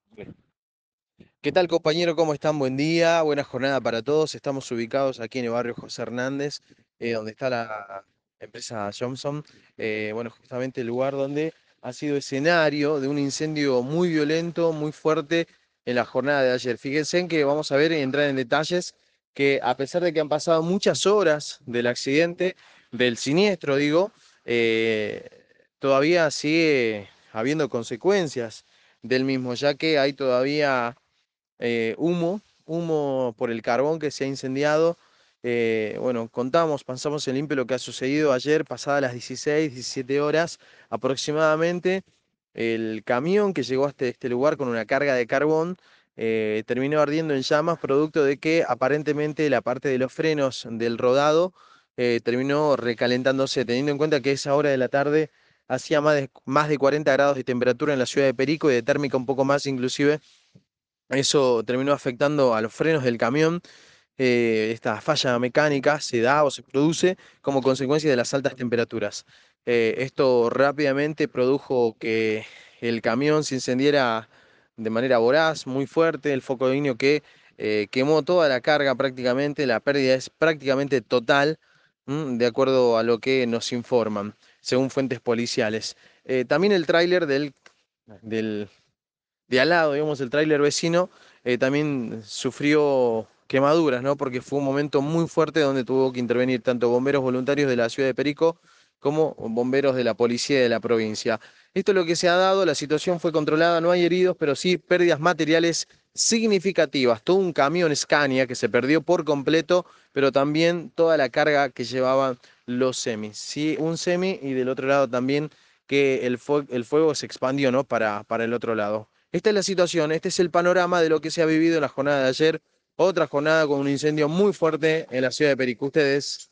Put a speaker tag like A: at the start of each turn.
A: ¿Qué tal, compañero? ¿Cómo están? Buen día, buena jornada para todos. Estamos ubicados aquí en el barrio José Hernández, donde está la empresa Johnson. Bueno, justamente el lugar donde ha sido escenario de un incendio muy violento, muy fuerte en la jornada de ayer. Fíjense en que vamos a ver y entrar en detalles que a pesar de que han pasado muchas horas del accidente, del siniestro, digo, todavía sigue habiendo consecuencias del mismo, ya que hay todavía humo por el carbón que se ha incendiado. Bueno, contamos, pasamos en limpio lo que ha sucedido ayer, pasadas las 16, 17 horas aproximadamente. El camión que llegó hasta este lugar con una carga de carbón terminó ardiendo en llamas, producto de que aparentemente la parte de los frenos del rodado terminó recalentándose, teniendo en cuenta que a esa hora de la tarde hacía más de 40 grados de temperatura en la ciudad de Perico y de térmica un poco más inclusive. Eso terminó afectando a los frenos del camión. Esta falla mecánica se da o se produce como consecuencia de las altas temperaturas. Esto rápidamente produjo que el camión se incendiara de manera voraz, muy fuerte, el foco de ignio que quemó toda la carga prácticamente, la pérdida es prácticamente total, de acuerdo a lo que nos informan, según fuentes policiales. También el tráiler del de al lado, digamos, el tráiler vecino, también sufrió quemaduras, ¿no? Porque fue un momento muy fuerte donde tuvo que intervenir tanto bomberos voluntarios de la ciudad de Perico como bomberos de la policía de la provincia. Esto es lo que se ha dado, la situación fue controlada, no hay heridos, pero sí pérdidas materiales significativas. Todo un camión Scania que se perdió por completo, pero también toda la carga que llevaban los semis. Sí, un semi y del otro lado también que el fuego se expandió, ¿no? Para el otro lado. Esta es la situación, este es el panorama de lo que se ha vivido en la jornada de ayer. Otra jornada con un incendio muy fuerte en la ciudad de Perico. Ustedes.